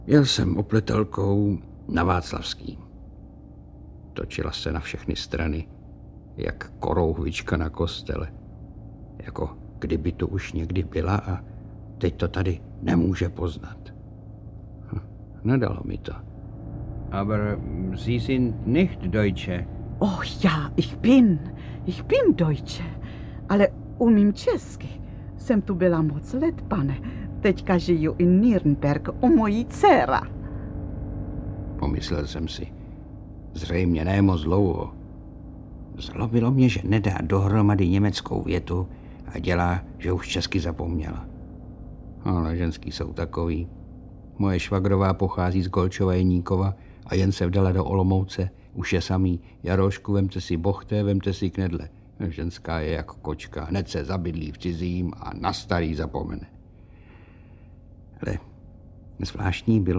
Jel jsem opletelkou na Václavský. Točila se na všechny strany, jak korouhvička na kostele. Jako kdyby to už někdy byla a teď to tady nemůže poznat. Nedalo mi to. Aber Sie sind nicht Deutsche. Oh ja, ich bin Deutsche. Ale umím česky. Jsem tu byla moc let, pane. Teďka žiju i Nürnberg u mojí dcera. Pomyslel jsem si. Zřejmě ne moc dlouho. Zlobilo mě, že nedá dohromady německou větu a dělá, že už česky zapomněla. Ale ženský jsou takový. Moje švagrová pochází z Golčova Jeníkova a jen se vdala do Olomouce. Už je samý. Jarošku, vemte si bochte, vemte si knedle. Ženská je jako kočka. Hned se zabydlí v cizím a na starý zapomene. Ale zvláštní bylo,